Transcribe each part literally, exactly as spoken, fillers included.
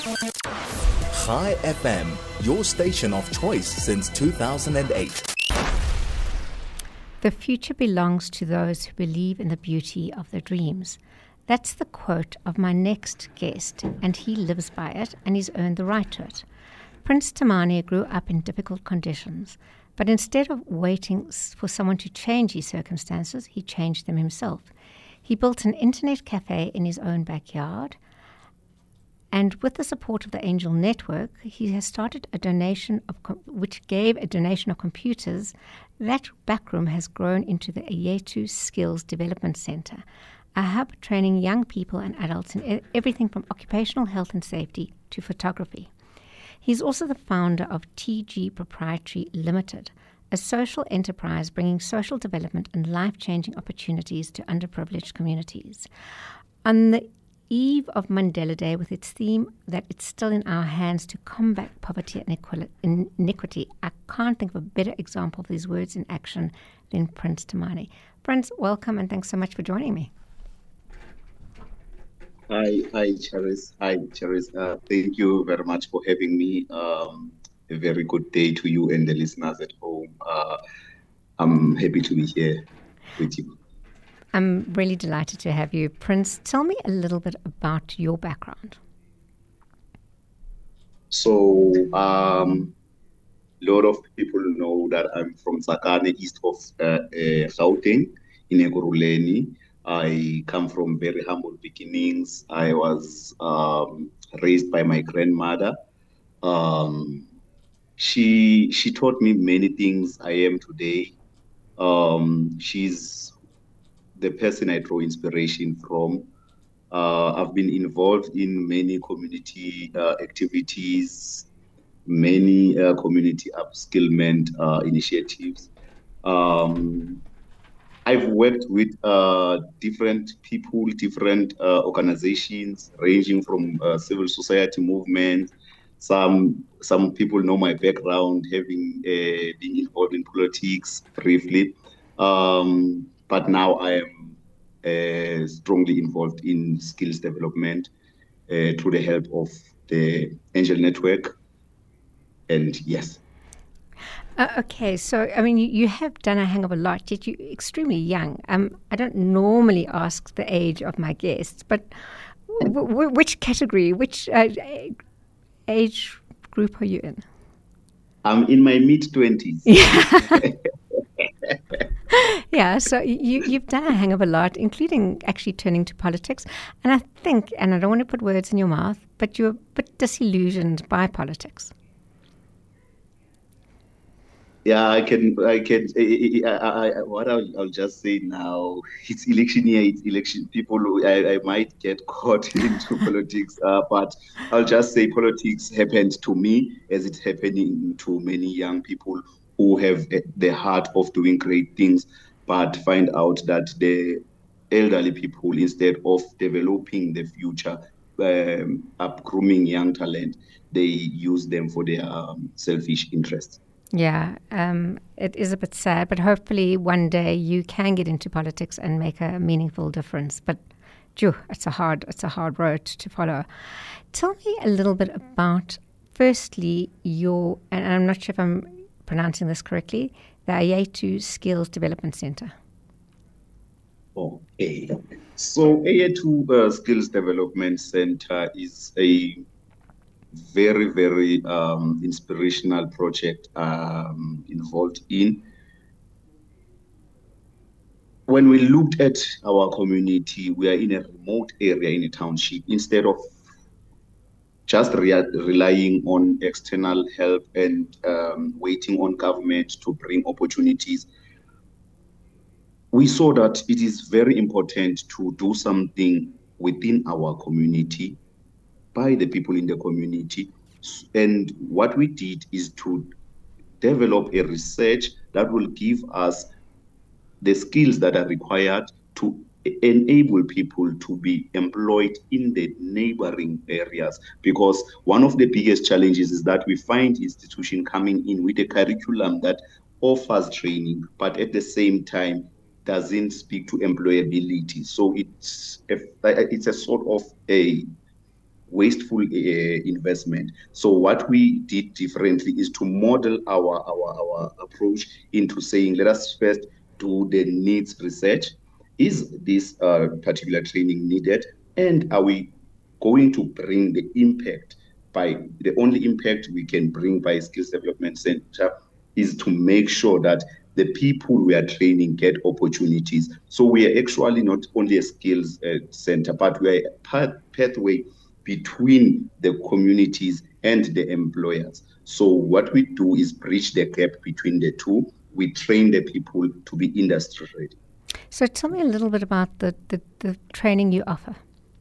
Chai F M, your station of choice since two thousand eight. The future belongs to those who believe in the beauty of their dreams. That's the quote of my next guest, and he lives by it, and he's earned the right to it. Prince Temane grew up in difficult conditions, but instead of waiting for someone to change his circumstances, he changed them himself. He built an internet cafe in his own backyard, and with the support of the Angel Network, he has started a donation of com- which gave a donation of computers. That backroom has grown into the Ayetu Skills Development Center, a hub training young people and adults in e- everything from occupational health and safety to photography. He's also the founder of T G Proprietary Limited, a social enterprise bringing social development and life-changing opportunities to underprivileged communities. On the eve of Mandela Day, with its theme that it's still in our hands to combat poverty and iniquity, I can't think of a better example of these words in action than Prince Temane. Prince, welcome and thanks so much for joining me. Hi, hi, Charis. Hi, Charis. Uh, thank you very much for having me. Um, a very good day to you and the listeners at home. Uh, I'm happy to be here with you. I'm really delighted to have you. Prince, tell me a little bit about your background. So, um, a lot of people know that I'm from Tsakane, east of uh, uh, Gauteng, in Ekurhuleni. I come from very humble beginnings. I was um, raised by my grandmother. Um, she she taught me many things I am today. Um, she's the person I draw inspiration from. Uh, I've been involved in many community uh, activities, many uh, community upskillment uh, initiatives. Um, I've worked with uh, different people, different uh, organizations, ranging from uh, civil society movements. Some some people know my background, having uh, been involved in politics briefly. Um, but now I am uh, strongly involved in skills development uh, through the help of the Angel Network. And yes. Uh, okay, so, I mean, you, you have done a hang of a lot, yet you're extremely young. Um, I don't normally ask the age of my guests, but w- w- which category, which uh, age group are you in? I'm in my mid-twenties. Yeah. Yeah, so you, you've done a hang of a lot, including actually turning to politics. And I think, and I don't want to put words in your mouth, but you're a bit disillusioned by politics. Yeah, I can, I can, I, I, I, what I'll, I'll just say now, it's election year, it's election. People, I, I might get caught into politics, uh, but I'll just say politics happened to me as it's happening to many young people who have the heart of doing great things, but find out that the elderly people, instead of developing the future, um, up grooming young talent, they use them for their um, selfish interests. Yeah, um, it is a bit sad, but hopefully one day you can get into politics and make a meaningful difference. But, phew, it's a hard, it's a hard road to follow. Tell me a little bit about, firstly, your, and I'm not sure if I'm pronouncing this correctly, the Ayetu Skills Development Center. Okay, so Ayetu uh, Skills Development Center is a very, very um, inspirational project um, involved in. When we looked at our community, we are in a remote area in a township. Instead of just re- relying on external help and um, waiting on government to bring opportunities, we saw that it is very important to do something within our community by the people in the community. And what we did is to develop a research that will give us the skills that are required to enable people to be employed in the neighboring areas. Because one of the biggest challenges is that we find institutions coming in with a curriculum that offers training, but at the same time doesn't speak to employability. So it's a, it's a sort of a wasteful uh, investment. So what we did differently is to model our, our, our approach into saying, let us first do the needs research. Is this uh, particular training needed? And are we going to bring the impact by, the only impact we can bring by Skills Development Center is to make sure that the people we are training get opportunities. So we are actually not only a skills uh, center, but we are a path, pathway between the communities and the employers. So what we do is bridge the gap between the two. We train the people to be industry ready. So tell me a little bit about the, the, the training you offer.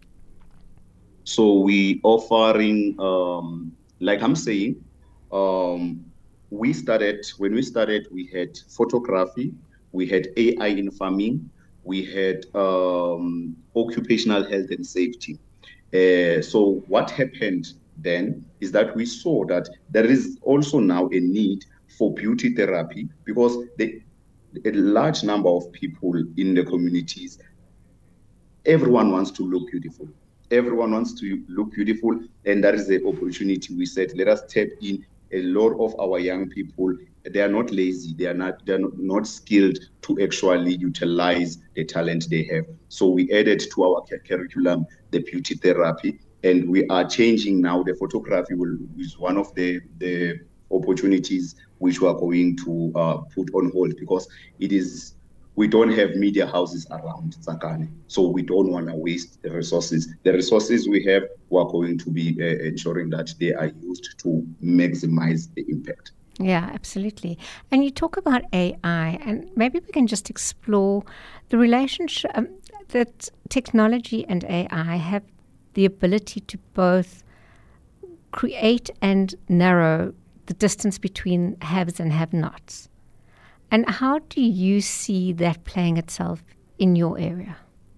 So we offering, um, like I'm saying, um, we started, when we started, we had photography, we had A I in farming, we had um, occupational health and safety. Uh, so what happened then is that we saw that there is also now a need for beauty therapy, because the, a large number of people in the communities, everyone wants to look beautiful. Everyone wants to look beautiful, and that is the opportunity we said, let us tap in. A lot of our young people, they are not lazy, they are not they're not, not skilled to actually utilize the talent they have. So we added to our curriculum the beauty therapy, and we are changing now. The photography will is one of the the opportunities which we are going to uh, put on hold, because it is we don't have media houses around Tsakane, so we don't want to waste the resources. The resources we have, we are going to be uh, ensuring that they are used to maximize the impact. Yeah, absolutely. And you talk about A I, and maybe we can just explore the relationship um, that technology and A I have the ability to both create and narrow the distance between haves and have-nots. And how do you see that playing itself in your area?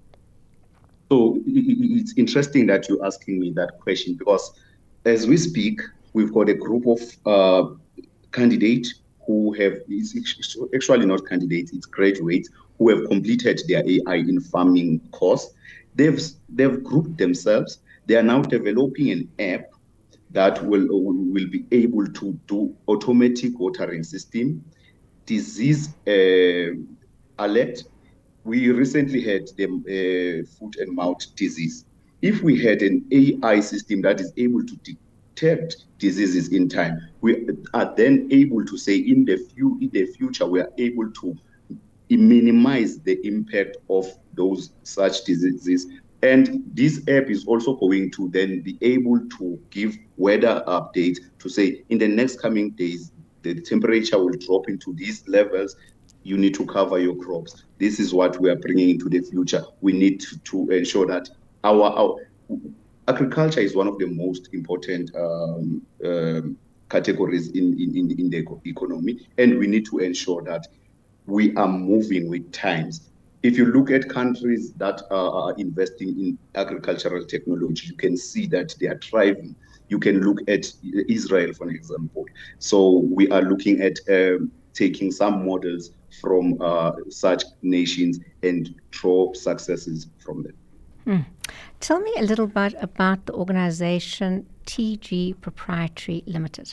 So it's interesting that you're asking me that question, because as we speak, we've got a group of uh, candidates who have, it's actually not candidates, it's graduates who have completed their A I in farming course. They've, they've grouped themselves. They are now developing an app that will, will be able to do automatic watering system, disease uh, alert. We recently had the uh, foot and mouth disease. If we had an A I system that is able to detect diseases in time, we are then able to say in the, few, in the future, we are able to minimize the impact of those such diseases. And this app is also going to then be able to give weather updates to say in the next coming days, the temperature will drop into these levels. You need to cover your crops. This is what we are bringing into the future. We need to, to ensure that our, our agriculture is one of the most important um, um, categories in, in, in the economy, and we need to ensure that we are moving with times. If you look at countries that are investing in agricultural technology, you can see that they are thriving. You can look at Israel, for example. So we are looking at um, taking some models from uh, such nations and draw successes from them. Hmm. Tell me a little bit about the organization T G Proprietary Limited.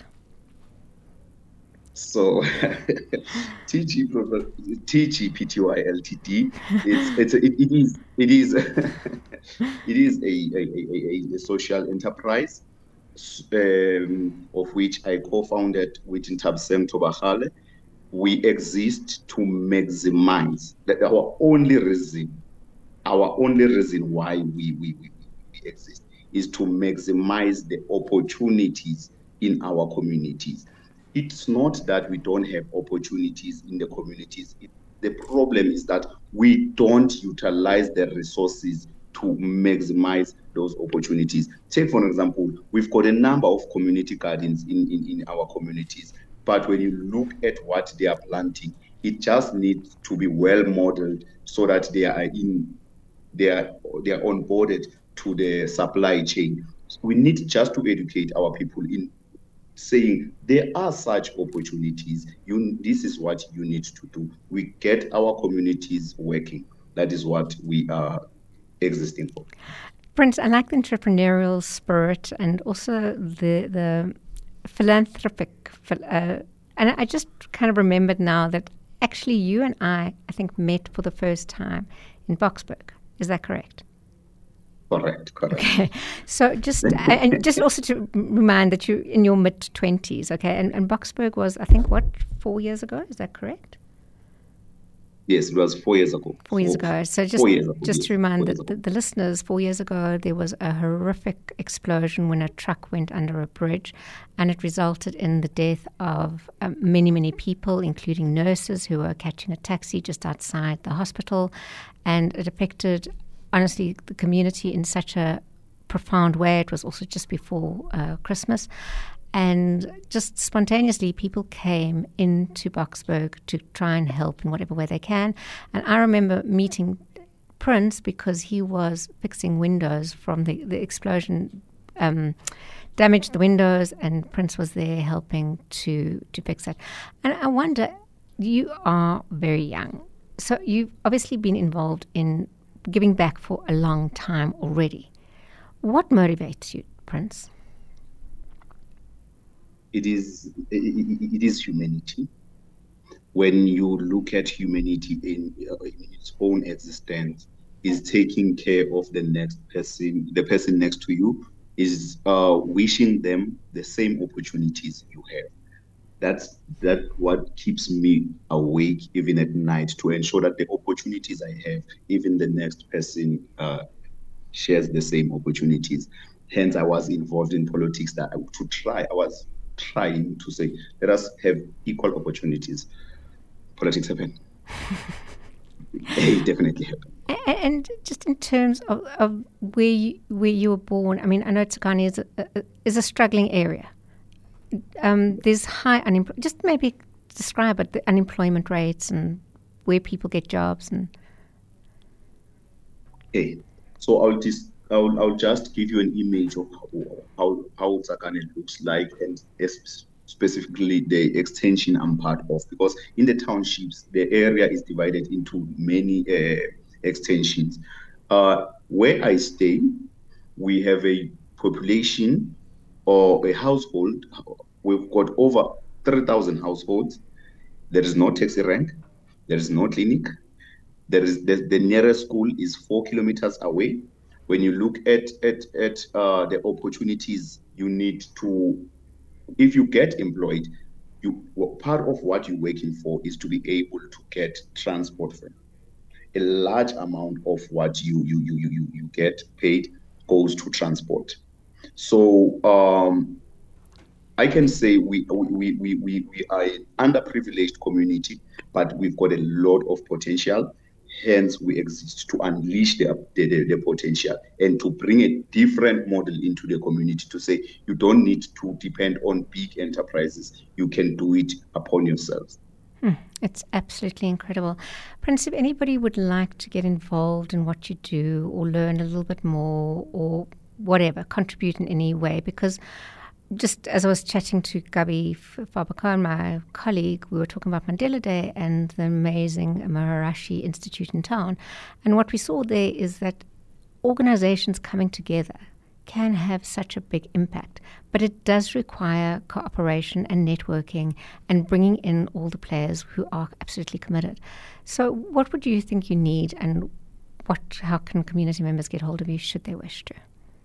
So T G T G P T Y L T D, it's, it's, it, it is it is it is a, a, a, a social enterprise, um, of which I co-founded with Ntabiseng Tobagale. We exist to maximize that. Our only reason, our only reason why we, we, we, we exist is to maximize the opportunities in our communities. It's not that we don't have opportunities in the communities. It, the problem is that we don't utilize the resources to maximize those opportunities. Take, for example, we've got a number of community gardens in, in, in our communities, but when you look at what they are planting, it just needs to be well modeled so that they are in, they are, they are onboarded to the supply chain. We need just to educate our people in saying there are such opportunities. You, this is what you need to do. We get our communities working. That is what we are existing for. Prince, I like the entrepreneurial spirit and also the the philanthropic. Uh, and I just kind of remembered now that actually you and I, I think, met for the first time in Boksburg. Is that correct? Correct, correct. Okay, so just and just also to remind that you're in your mid twenties, okay, and, and Boksburg was, I think, what, four years ago? Is that correct? Yes, it was four years ago. Four years ago. So just ago, just yes, to remind the, the, the listeners, four years ago there was a horrific explosion when a truck went under a bridge, and it resulted in the death of um, many, many people, including nurses who were catching a taxi just outside the hospital, and it affected, honestly, the community in such a profound way. It was also just before uh, Christmas. And just spontaneously, people came into Boksburg to try and help in whatever way they can. And I remember meeting Prince because he was fixing windows from the, the explosion, um, damaged the windows, and Prince was there helping to, to fix it. And I wonder, you are very young. So you've obviously been involved in giving back for a long time already. What motivates you, Prince? It is it is humanity. When you look at humanity in, uh, in its own existence, is taking care of the next person, the person next to you, is uh, wishing them the same opportunities you have. That's that what keeps me awake even at night, to ensure that the opportunities I have, even the next person uh, shares the same opportunities. Hence, I was involved in politics that I, to try. I was trying to say, let us have equal opportunities. Politics happen. It definitely happen. And just in terms of, of where you, where you were born, I mean, I know Tsakani is a, a, is a struggling area. Um, there's high unemployment. Just maybe describe it, the unemployment rates and where people get jobs. And okay, so I'll just I'll, I'll just give you an image of how how, how Tsakani looks like, and specifically the extension I'm part of, because in the townships the area is divided into many uh, extensions. Uh, where I stay, we have a population or a household. We've got over three thousand households. There is no taxi rank. There is no clinic. There is the, the nearest school is four kilometers away. When you look at at at uh, the opportunities, you need to, if you get employed, you part of what you're working for is to be able to get transport fare. A large amount of what you you you you you get paid goes to transport. So um, I can say we we we we we are an underprivileged community, but we've got a lot of potential. Hence, we exist to unleash the, the, the potential and to bring a different model into the community, to say you don't need to depend on big enterprises. You can do it upon yourselves. Hmm. It's absolutely incredible. Prince, if anybody would like to get involved in what you do or learn a little bit more or whatever, contribute in any way, because just as I was chatting to Gabi Fabakar, my colleague, we were talking about Mandela Day and the amazing Maharishi Institute in town. And what we saw there is that organizations coming together can have such a big impact, but it does require cooperation and networking and bringing in all the players who are absolutely committed. So what would you think you need, and what? How can community members get hold of you should they wish to?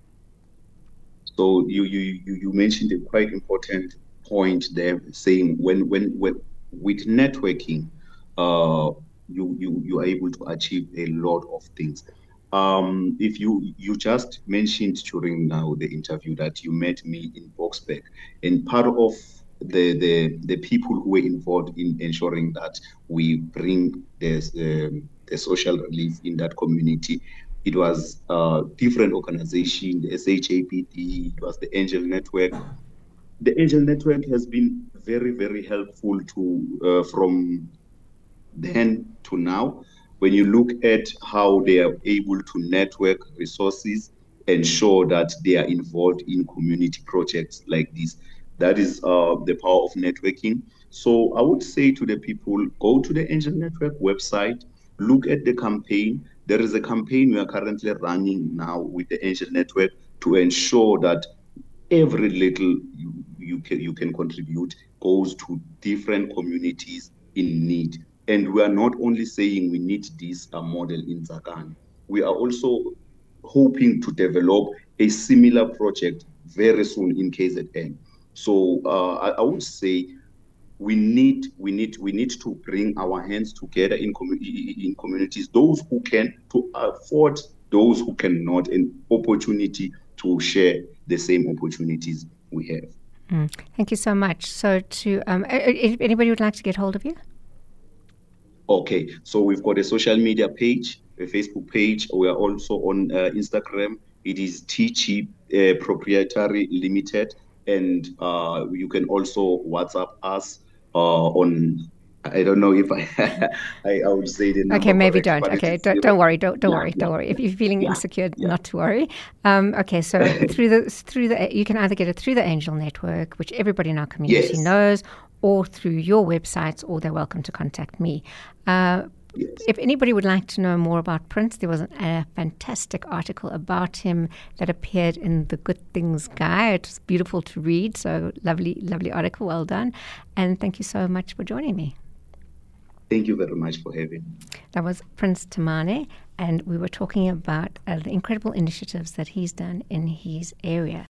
So you you you mentioned a quite important point there, saying when when, when with networking, uh, you you you are able to achieve a lot of things. Um, if you you just mentioned during now the interview that you met me in Boksburg, and part of the the the people who were involved in ensuring that we bring this um, the social relief in that community. It was uh, different organization, the S H A P D, it was the Angel Network. The Angel Network has been very, very helpful to uh, from then to now. When you look at how they are able to network resources, ensure that they are involved in community projects like this. That is uh, the power of networking. So I would say to the people, go to the Angel Network website, look at the campaign, there is a campaign we are currently running now with the Angel Network to ensure that every little you, you can you can contribute goes to different communities in need. And we are not only saying we need this uh, model in Tsakane, we are also hoping to develop a similar project very soon in K Z N. So uh, I, I would say we need we need we need to bring our hands together in commu- in communities, those who can, to afford those who cannot, an opportunity to share the same opportunities we have. Mm. Thank you so much. So, to um, if anybody would like to get hold of you? Okay, so we've got a social media page, a Facebook page. We are also on uh, Instagram. It is T G uh, Proprietary Limited, and uh, you can also WhatsApp us uh, on. I don't know if I I, I would say the number. Okay, maybe correct, don't. Okay, don't, don't worry. Don't don't yeah, worry. yeah, Don't worry. If you're feeling yeah, insecure, yeah. not to worry. Um, okay, so through the through the you can either get it through the Angel Network, which everybody in our community Yes. knows, or through your websites, or they're welcome to contact me. Uh, Yes. If anybody would like to know more about Prince, there was a fantastic article about him that appeared in the Good Things Guy. It was beautiful to read, so lovely, lovely article. Well done. And thank you so much for joining me. Thank you very much for having me. That was Prince Temane, and we were talking about uh, the incredible initiatives that he's done in his area.